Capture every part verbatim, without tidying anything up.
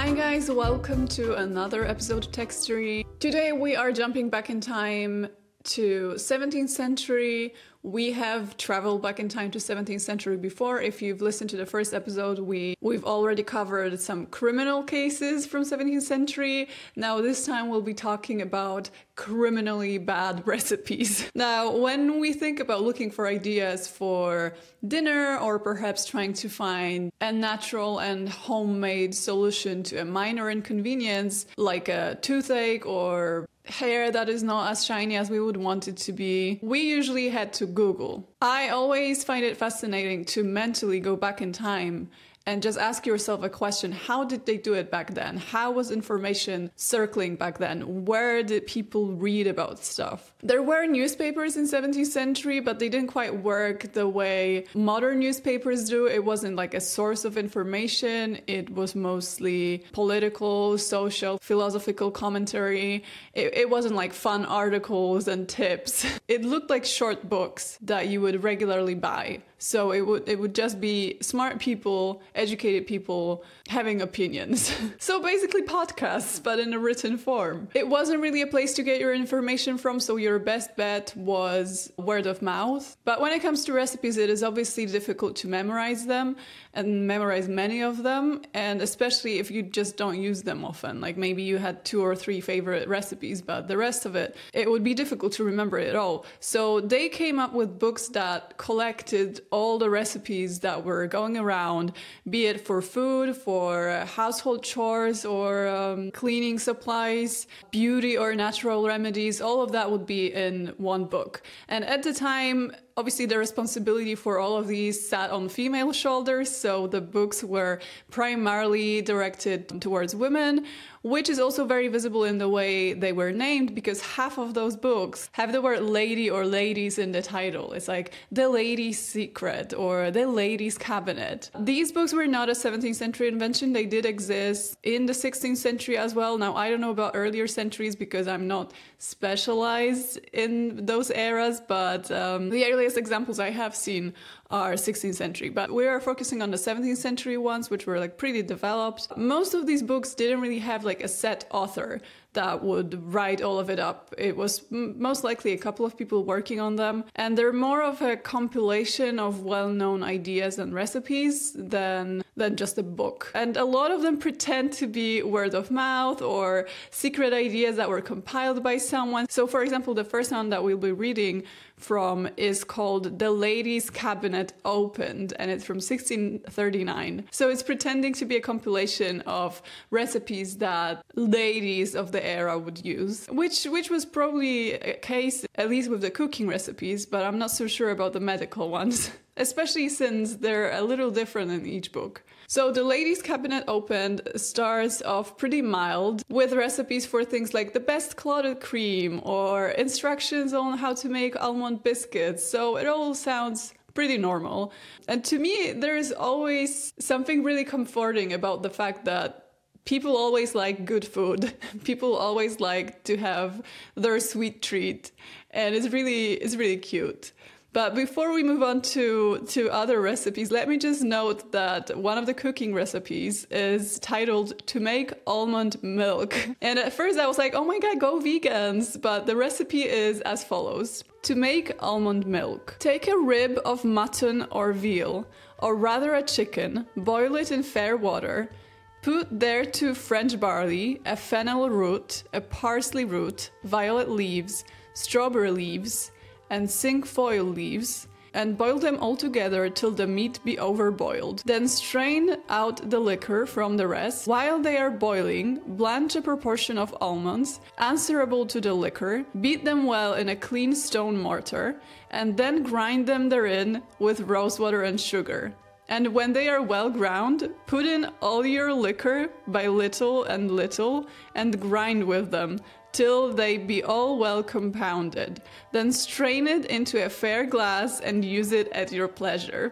Hi guys, welcome to another episode of Textory. Today we are jumping back in time to seventeenth century. We have traveled back in time to seventeenth century before. If you've listened to the first episode, we, we've already covered some criminal cases from seventeenth century. Now this time we'll be talking about criminally bad recipes. Now, when we think about looking for ideas for dinner or perhaps trying to find a natural and homemade solution to a minor inconvenience like a toothache or hair that is not as shiny as we would want it to be, we usually head to Google. I always find it fascinating to mentally go back in time and just ask yourself a question. How did they do it back then? How was information circling back then? Where did people read about stuff? There were newspapers in seventeenth century, but they didn't quite work the way modern newspapers do. It wasn't like a source of information. It was mostly political, social, philosophical commentary. It, it wasn't like fun articles and tips. It looked like short books that you would regularly buy. So it would it would just be smart people, educated people having opinions. So basically podcasts, but in a written form. It wasn't really a place to get your information from, so your best bet was word of mouth. But when it comes to recipes, it is obviously difficult to memorize them and memorize many of them, and especially if you just don't use them often. Like maybe you had two or three favorite recipes, but the rest of it, it would be difficult to remember it all. So they came up with books that collected all the recipes that were going around, be it for food, for household chores, or um, cleaning supplies, beauty or natural remedies. All of that would be in one book. And at the time, obviously, the responsibility for all of these sat on female shoulders, so the books were primarily directed towards women, which is also very visible in the way they were named, because half of those books have the word lady or ladies in the title. It's like The Lady's Secret or The Lady's Cabinet. These books were not a seventeenth century invention. They did exist in the sixteenth century as well. Now, I don't know about earlier centuries because I'm not specialized in those eras, but um, the earliest examples I have seen are sixteenth century, but we are focusing on the seventeenth century ones, which were like pretty developed. Most of these books didn't really have like a set author that would write all of it up. It was m- most likely a couple of people working on them, and they're more of a compilation of well-known ideas and recipes than than just a book. And a lot of them pretend to be word of mouth or secret ideas that were compiled by someone. So for example, the first one that we'll be reading from is called The Lady's Cabinet Opened, and it's from sixteen thirty-nine. So it's pretending to be a compilation of recipes that ladies of the era would use, which which was probably a case, at least with the cooking recipes, but I'm not so sure about the medical ones, especially since they're a little different in each book. So The Lady's Cabinet Opened starts off pretty mild with recipes for things like the best clotted cream or instructions on how to make almond biscuits. So it all sounds pretty normal. And to me, there is always something really comforting about the fact that people always like good food. People always like to have their sweet treat. And it's really, it's really cute. But before we move on to, to other recipes, let me just note that one of the cooking recipes is titled To Make Almond Milk. And at first I was like, oh my god, go vegans! But the recipe is as follows. To make almond milk, take a rib of mutton or veal, or rather a chicken, boil it in fair water, put thereto French barley, a fennel root, a parsley root, violet leaves, strawberry leaves, and cinquefoil leaves, and boil them all together till the meat be overboiled. Then strain out the liquor from the rest. While they are boiling, blanch a proportion of almonds, answerable to the liquor, beat them well in a clean stone mortar, and then grind them therein with rosewater and sugar. And when they are well ground, put in all your liquor by little and little, and grind with them, till they be all well compounded. Then strain it into a fair glass and use it at your pleasure.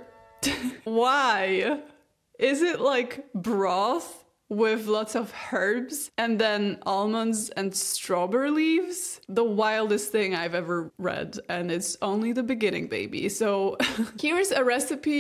Why? Is it like broth with lots of herbs and then almonds and strawberry leaves? The wildest thing I've ever read, and it's only the beginning, baby. So here's a recipe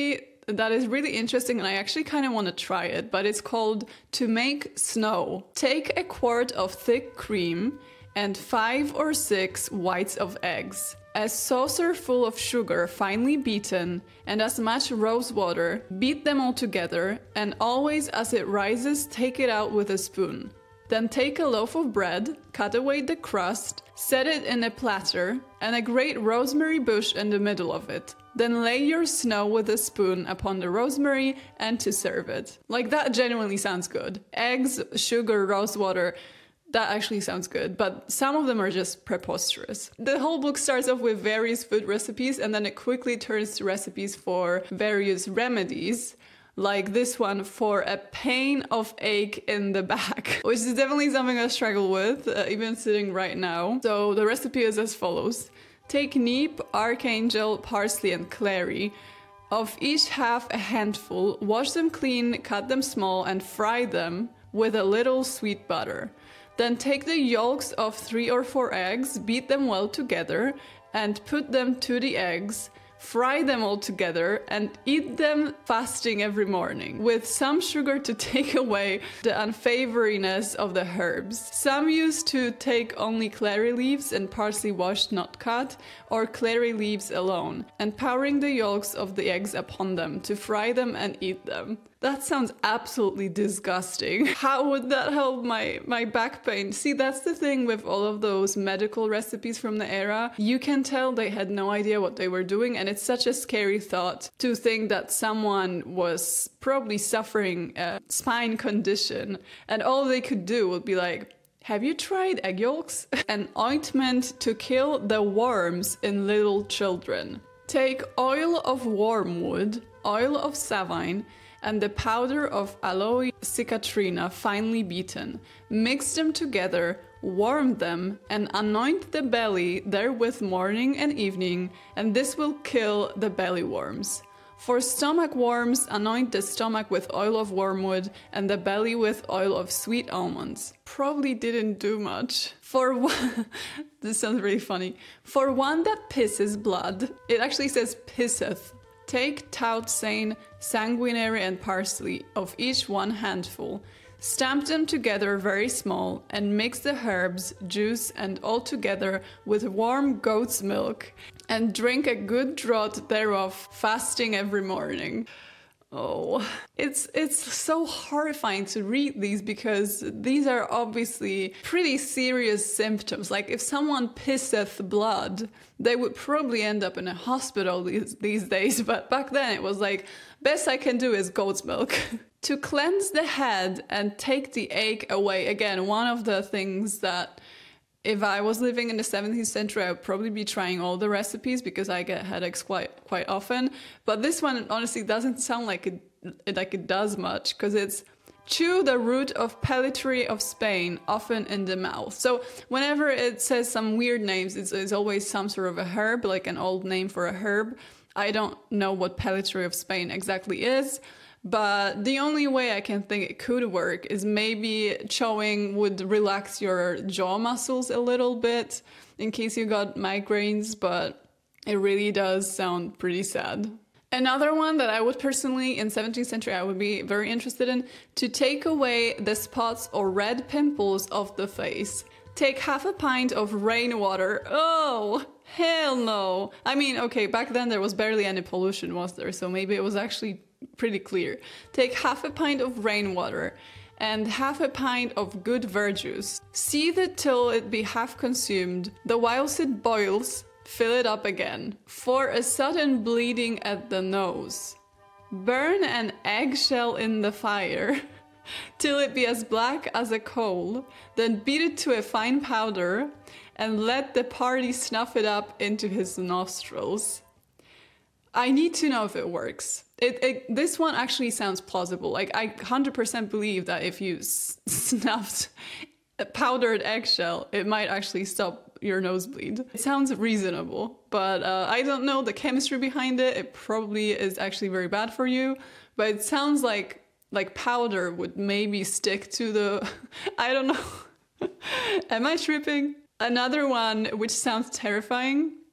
that is really interesting, and I actually kind of want to try it, but it's called To Make Snow. Take a quart of thick cream and five or six whites of eggs, a saucer full of sugar finely beaten, and as much rose water. Beat them all together, and always as it rises, take it out with a spoon. Then take a loaf of bread, cut away the crust, set it in a platter, and a great rosemary bush in the middle of it. Then lay your snow with a spoon upon the rosemary and to serve it. Like, that genuinely sounds good. Eggs, sugar, rose water. That actually sounds good, but some of them are just preposterous. The whole book starts off with various food recipes, and then it quickly turns to recipes for various remedies, like this one for a pain of ache in the back, which is definitely something I struggle with, uh, even sitting right now. So the recipe is as follows. Take neep, archangel, parsley, and clary. Of each half a handful, wash them clean, cut them small, and fry them with a little sweet butter. Then take the yolks of three or four eggs, beat them well together, and put them to the eggs. Fry them all together and eat them fasting every morning, with some sugar to take away the unsavoriness of the herbs. Some used to take only clary leaves and parsley washed not cut, or clary leaves alone, and pouring the yolks of the eggs upon them to fry them and eat them. That sounds absolutely disgusting. How would that help my, my back pain? See, that's the thing with all of those medical recipes from the era. You can tell they had no idea what they were doing, and it's such a scary thought to think that someone was probably suffering a spine condition, and all they could do would be like, have you tried egg yolks? An ointment to kill the worms in little children. Take oil of wormwood, oil of savine, and the powder of aloe cicatrina finely beaten. Mix them together, warm them, and anoint the belly therewith morning and evening, and this will kill the belly worms. For stomach worms, anoint the stomach with oil of wormwood and the belly with oil of sweet almonds. Probably didn't do much. For one, this sounds really funny. For one that pisses blood, it actually says pisseth. Take toutsane, sanguinary, and parsley, of each one handful. Stamp them together very small, and mix the herbs, juice, and all together with warm goat's milk, and drink a good draught thereof, fasting every morning. Oh, it's it's so horrifying to read these, because these are obviously pretty serious symptoms. Like, if someone pisseth blood, they would probably end up in a hospital these, these days. But back then it was like, best I can do is goat's milk. To cleanse the head and take the ache away. Again, one of the things that if I was living in the seventeenth century, I would probably be trying all the recipes, because I get headaches quite quite often. But this one honestly doesn't sound like it, it like it does much, because it's chew the root of pellitory of Spain, often in the mouth. So whenever it says some weird names, it's, it's always some sort of a herb, like an old name for a herb. I don't know what pellitory of Spain exactly is. But the only way I can think it could work is maybe chewing would relax your jaw muscles a little bit in case you got migraines, but it really does sound pretty sad. Another one that I would personally, in seventeenth century, I would be very interested in, to take away the spots or red pimples of the face. Take half a pint of rainwater. Oh, hell no. I mean, okay, back then there was barely any pollution, was there? So maybe it was actually pretty clear. Take half a pint of rainwater and half a pint of good verjuice. Seethe it till it be half consumed. The whilst it boils, fill it up again. For a sudden bleeding at the nose, burn an eggshell in the fire till it be as black as a coal. Then beat it to a fine powder and let the party snuff it up into his nostrils. I need to know if it works. It, it, this one actually sounds plausible. Like, I one hundred percent believe that if you s- snuffed a powdered eggshell, it might actually stop your nosebleed. It sounds reasonable, but uh, I don't know the chemistry behind it. It probably is actually very bad for you, but it sounds like like powder would maybe stick to the... I don't know. Am I tripping? Another one which sounds terrifying.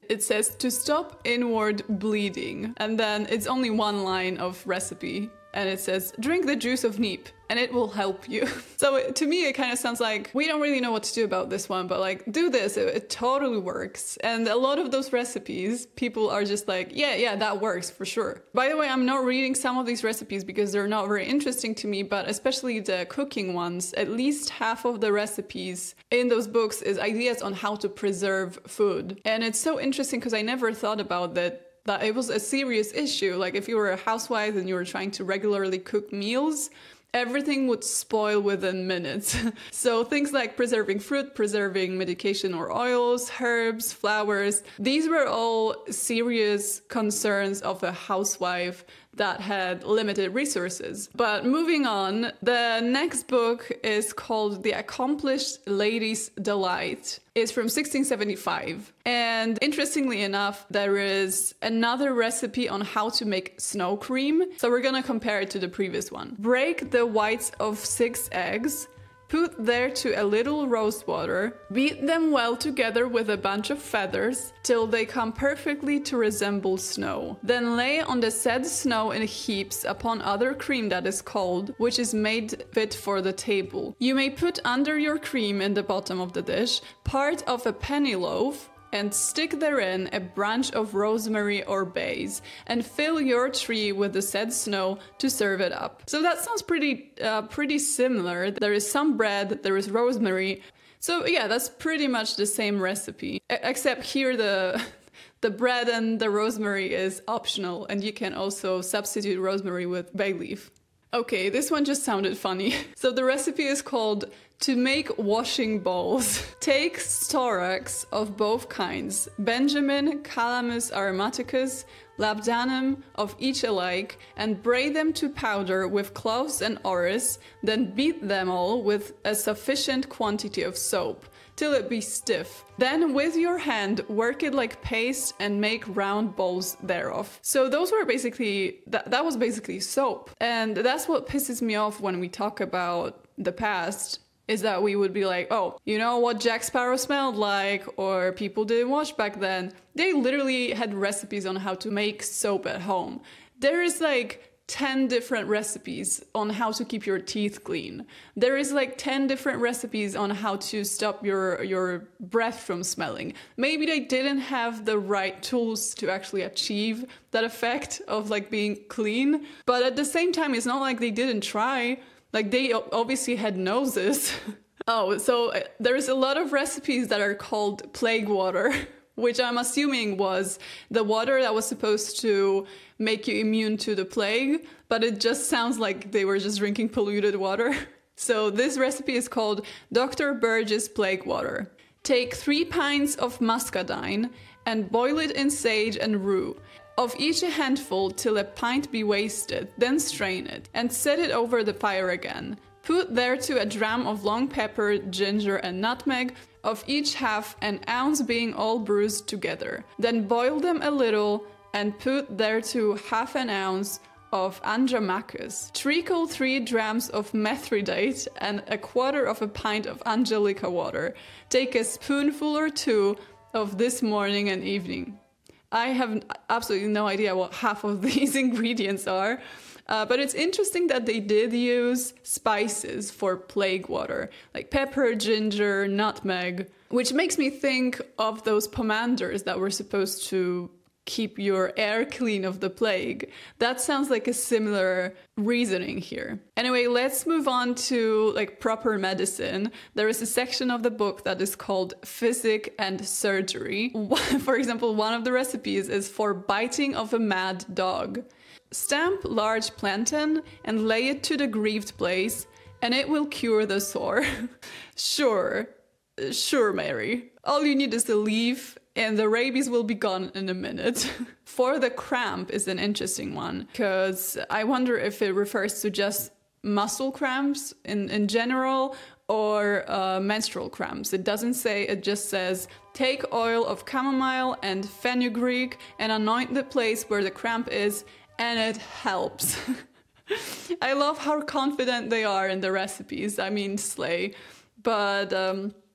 It says to stop inward bleeding. And then it's only one line of recipe. And it says, drink the juice of neep and it will help you. So it, to me, it kind of sounds like we don't really know what to do about this one, but like, do this, it, it totally works. And a lot of those recipes, people are just like, yeah, yeah, that works for sure. By the way, I'm not reading some of these recipes because they're not very interesting to me, but especially the cooking ones, at least half of the recipes in those books is ideas on how to preserve food. And it's so interesting because I never thought about that that it was a serious issue. Like if you were a housewife and you were trying to regularly cook meals, everything would spoil within minutes. So things like preserving fruit, preserving medication or oils, herbs, flowers, these were all serious concerns of a housewife that had limited resources. But moving on, the next book is called The Accomplished Lady's Delight. It's from sixteen seventy-five. And interestingly enough, there is another recipe on how to make snow cream. So we're gonna compare it to the previous one. Break the whites of six eggs, put thereto a little rose water, beat them well together with a bunch of feathers till they come perfectly to resemble snow. Then lay on the said snow in heaps upon other cream that is cold, which is made fit for the table. You may put under your cream in the bottom of the dish part of a penny loaf, and stick therein a branch of rosemary or bays, and fill your tree with the said snow to serve it up. So that sounds pretty, uh, pretty similar. There is some bread, there is rosemary. So yeah, that's pretty much the same recipe, except here the the bread and the rosemary is optional, and you can also substitute rosemary with bay leaf. Okay, this one just sounded funny. So the recipe is called To Make Washing Bowls. Take storax of both kinds, Benjamin, Calamus aromaticus, labdanum of each alike, and braid them to powder with cloves and orris, then beat them all with a sufficient quantity of soap, till it be stiff. Then with your hand work it like paste and make round balls thereof. So those were basically, that, that was basically soap. And that's what pisses me off when we talk about the past, is that we would be like, oh, you know what Jack Sparrow smelled like, or people didn't wash back then. They literally had recipes on how to make soap at home. There is like ten different recipes on how to keep your teeth clean. There is like ten different recipes on how to stop your, your breath from smelling. Maybe they didn't have the right tools to actually achieve that effect of like being clean, but at the same time, it's not like they didn't try. Like they obviously had noses. Oh, so there is a lot of recipes that are called plague water, which I'm assuming was the water that was supposed to make you immune to the plague, but it just sounds like they were just drinking polluted water. So this recipe is called Doctor Burgess Plague Water. Take three pints of muscadine and boil it in sage and rue. Of each a handful till a pint be wasted, then strain it, and set it over the fire again. Put thereto a dram of long pepper, ginger, and nutmeg, of each half an ounce being all bruised together. Then boil them a little, and put thereto half an ounce of andromachus. Treacle three drams of methridate, and a quarter of a pint of angelica water. Take a spoonful or two of this morning and evening. I have absolutely no idea what half of these ingredients are, uh, but it's interesting that they did use spices for plague water, like pepper, ginger, nutmeg, which makes me think of those pomanders that were supposed to keep your air clean of the plague. That sounds like a similar reasoning here. Anyway, let's move on to like proper medicine. There is a section of the book that is called Physic and Surgery. For example, one of the recipes is for biting of a mad dog. Stamp large plantain and lay it to the grieved place, and it will cure the sore. Sure, sure, Mary. All you need is a leaf, and the rabies will be gone in a minute. For the cramp is an interesting one, because I wonder if it refers to just muscle cramps in, in general, or uh, menstrual cramps. It doesn't say, it just says, take oil of chamomile and fenugreek and anoint the place where the cramp is, and it helps. I love how confident they are in the recipes. I mean, slay. But um,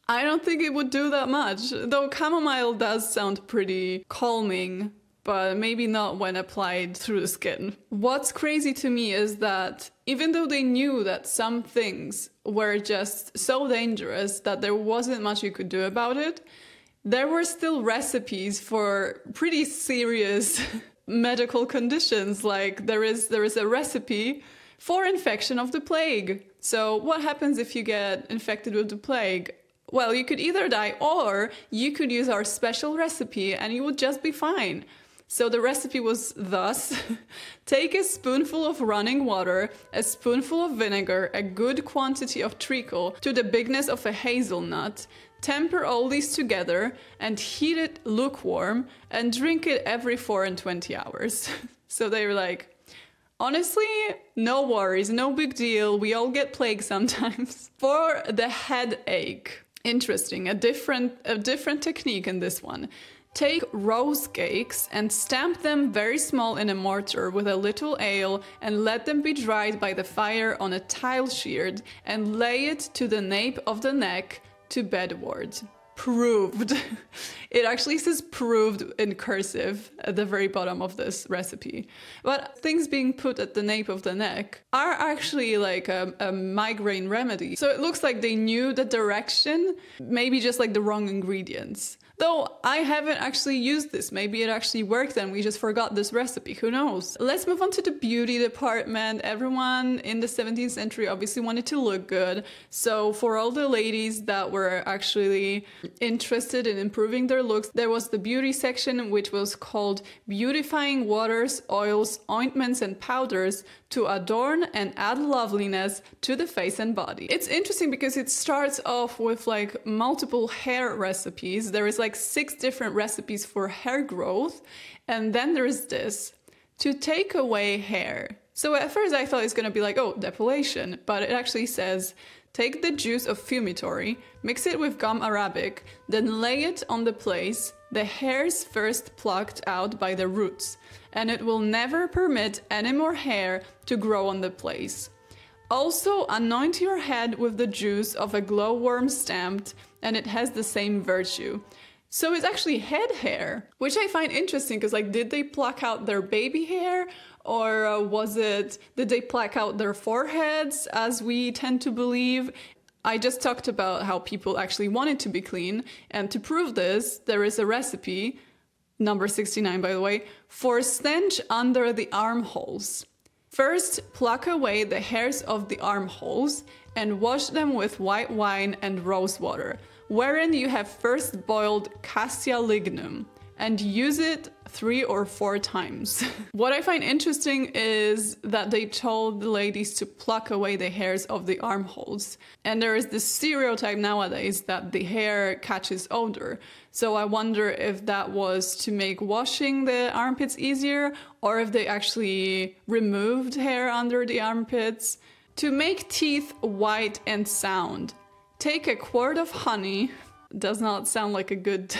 I don't think it would do that much, though chamomile does sound pretty calming, but maybe not when applied through the skin. What's crazy to me is that even though they knew that some things were just so dangerous that there wasn't much you could do about it, there were still recipes for pretty serious medical conditions. Like there is there is a recipe for infection of the plague. So what happens if you get infected with the plague? Well, you could either die or you could use our special recipe and you would just be fine. So the recipe was thus: take a spoonful of running water, a spoonful of vinegar, a good quantity of treacle to the bigness of a hazelnut, temper all these together and heat it lukewarm and drink it every four and twenty hours. So they were like, honestly, no worries, no big deal. We all get plague sometimes. For the headache, interesting, a different, a different technique in this one. Take rose cakes and stamp them very small in a mortar with a little ale and let them be dried by the fire on a tile sheared and lay it to the nape of the neck to bedward. Proved. It actually says proved in cursive at the very bottom of this recipe. But things being put at the nape of the neck are actually like a, a migraine remedy. So it looks like they knew the direction, maybe just like the wrong ingredients. Though I haven't actually used this. Maybe it actually worked and we just forgot this recipe. Who knows? Let's move on to the beauty department. Everyone in the seventeenth century obviously wanted to look good. So for all the ladies that were actually interested in improving their looks, there was the beauty section, which was called Beautifying Waters, Oils, Ointments and Powders to adorn and add loveliness to the face and body. It's interesting because it starts off with like multiple hair recipes. There is like six different recipes for hair growth. And then there is this, to take away hair. So at first I thought it's gonna be like, oh, depilation, but it actually says, take the juice of fumitory, mix it with gum arabic, then lay it on the place the hairs first plucked out by the roots, and it will never permit any more hair to grow on the place. Also, anoint your head with the juice of a glowworm stamped, and it has the same virtue. So it's actually head hair, which I find interesting because, like, did they pluck out their baby hair? Or uh, was it, did they pluck out their foreheads, as we tend to believe? I just talked about how people actually wanted to be clean. And to prove this, there is a recipe, number sixty-nine, by the way, for stench under the armholes. First, pluck away the hairs of the armholes and wash them with white wine and rose water, wherein you have first boiled cassia lignum, and use it three or four times. What I find interesting is that they told the ladies to pluck away the hairs of the armholes. And there is this stereotype nowadays that the hair catches odor. So I wonder if that was to make washing the armpits easier, or if they actually removed hair under the armpits. To make teeth white and sound, take a quart of honey. Does not sound like a good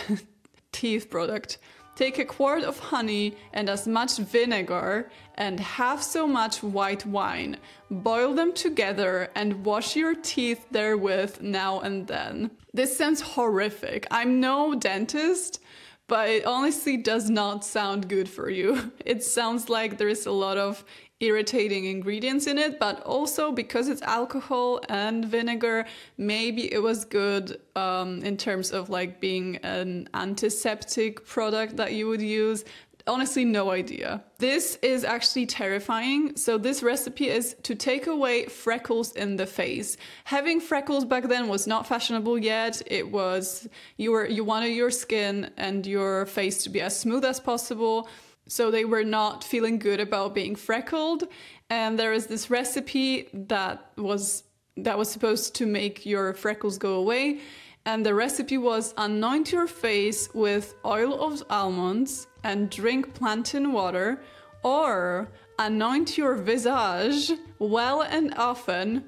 teeth product. Take a quart of honey and as much vinegar and half so much white wine. Boil them together and wash your teeth therewith now and then. This sounds horrific. I'm no dentist, but it honestly does not sound good for you. It sounds like there is a lot of irritating ingredients in it, but also because it's alcohol and vinegar, maybe it was good um, in terms of like being an antiseptic product that you would use. Honestly, no idea. This is actually terrifying. So this recipe is to take away freckles in the face. Having freckles back then was not fashionable yet. It was, you were, you wanted your skin and your face to be as smooth as possible. So they were not feeling good about being freckled. And there is this recipe that was that was supposed to make your freckles go away. And the recipe was anoint your face with oil of almonds and drink plantain water, or anoint your visage well and often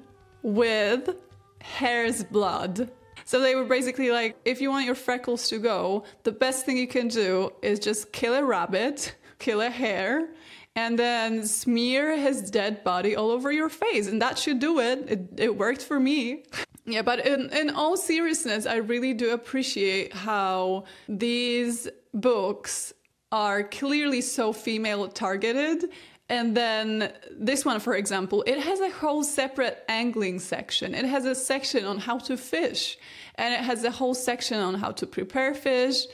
with hare's blood. So they were basically like, if you want your freckles to go, the best thing you can do is just kill a rabbit, kill a hare, and then smear his dead body all over your face. And that should do it. It, it worked for me. Yeah, but in, in all seriousness, I really do appreciate how these books are clearly so female targeted. And then this one, for example, it has a whole separate angling section. It has a section on how to fish, and it has a whole section on how to prepare fish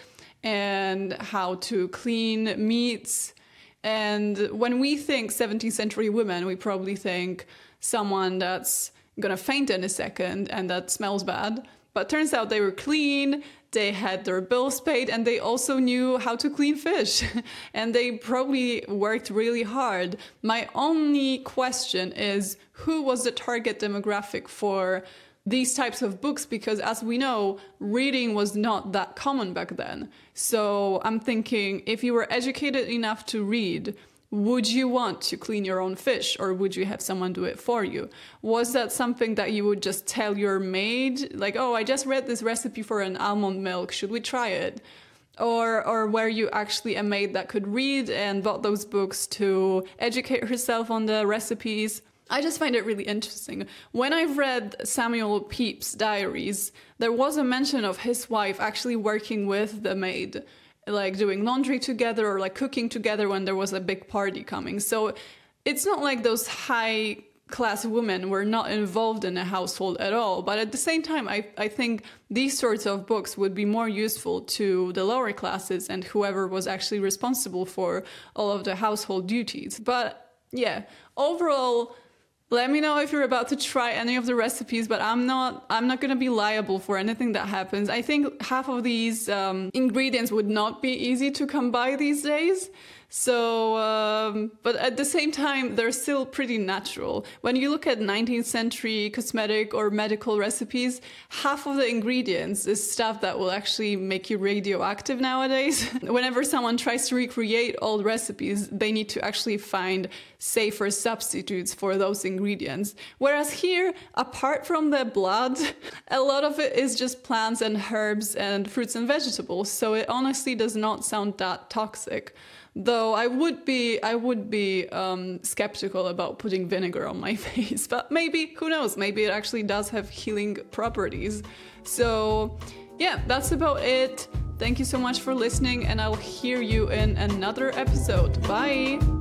and how to clean meats. And when we think seventeenth century women, we probably think someone that's gonna faint in a second and that smells bad. But turns out they were clean, they had their bills paid, and they also knew how to clean fish. And they probably worked really hard. My only question is, who was the target demographic for these types of books? Because as we know, reading was not that common back then. So I'm thinking, if you were educated enough to read, would you want to clean your own fish, or would you have someone do it for you? Was that something that you would just tell your maid, like, oh, I just read this recipe for an almond milk, should we try it? Or or were you actually a maid that could read and bought those books to educate herself on the recipes? I just find it really interesting. When I've read Samuel Pepys' diaries, there was a mention of his wife actually working with the maid, like doing laundry together or like cooking together when there was a big party coming. So it's not like those high class women were not involved in a household at all. But at the same time, I, I think these sorts of books would be more useful to the lower classes and whoever was actually responsible for all of the household duties. But yeah, overall, let me know if you're about to try any of the recipes, but I'm not I'm not going to be liable for anything that happens. I think half of these um, ingredients would not be easy to come by these days. So, um, but at the same time, they're still pretty natural. When you look at nineteenth century cosmetic or medical recipes, half of the ingredients is stuff that will actually make you radioactive nowadays. Whenever someone tries to recreate old recipes, they need to actually find safer substitutes for those ingredients. Whereas here, apart from the blood, a lot of it is just plants and herbs and fruits and vegetables. So it honestly does not sound that toxic. Though I would be, I would be um, skeptical about putting vinegar on my face, but maybe, who knows, maybe it actually does have healing properties. So yeah, that's about it. Thank you so much for listening, and I'll hear you in another episode. Bye!